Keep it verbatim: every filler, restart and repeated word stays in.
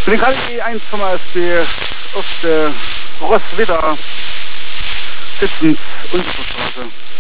Ich bin gerade E eins vom A S B auf der Rosswedder sitzend Unserstraße.